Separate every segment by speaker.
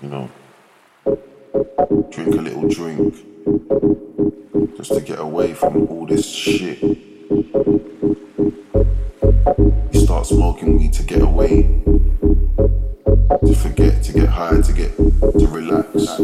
Speaker 1: you know, drink a little drink, just to get away from all this shit. You start smoking weed to get away, to forget, to get high, to relax.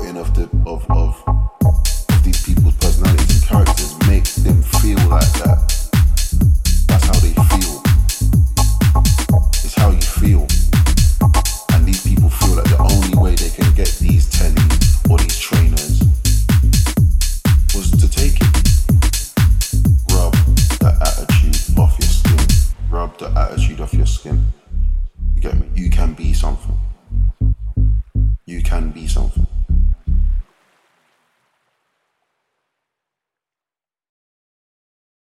Speaker 1: Of these people's personalities and characters makes them feel like that.